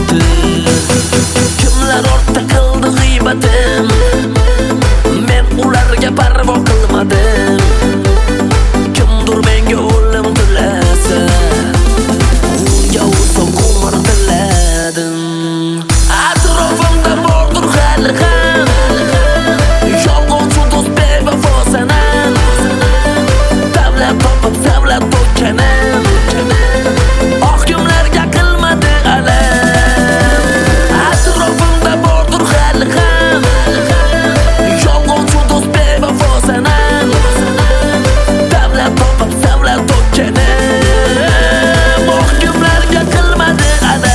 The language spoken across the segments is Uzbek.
oldu. Kimlar orta qildi g'iybatim, men ularga parvo qilmadim. Kimdir menga o'lim tilasa, unga o'zim umr tiladim. Atrofimda bordir hali ham yolg'onchi do'st bevafo sanam, davlat topib savlat to'kkanim, oq kunlarga qilmadi alam. Atrofimda bordir hali ham yolg'onchi do'st bevafo sanam, davlat topib savlat to'kkanim, oq kunlarga qilmadi alam.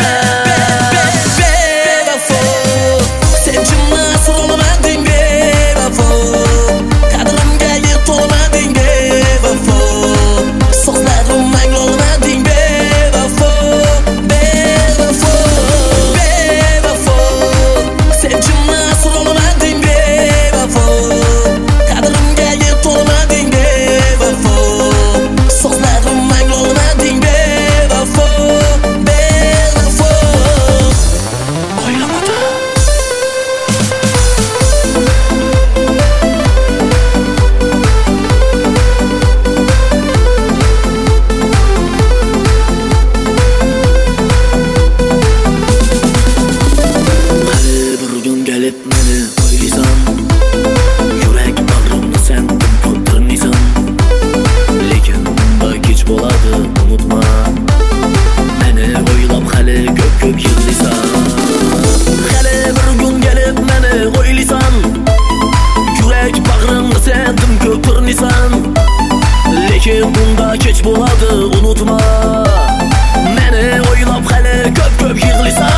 Meni o'ylaysan, yurak bag'rimni sen ko'tirmaysan, lekin unda kech bo'ladi, unutma. Meni o'ylab hali ko'p yig'laysan. Hali bir kun kelib meni o'ylaysan, yurak bag'rimni sen ko'tirmaysan, lekin unda kech bo'ladi, unutma. Meni o'ylab hali ko'p yig'laysan.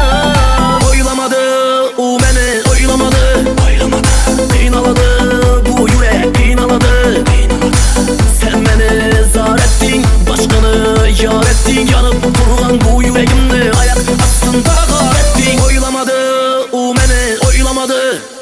Yar ettin, yanıp turgan bu yüreğimni ayak astında gar ettin. Oylamadı, o meni oylamadı.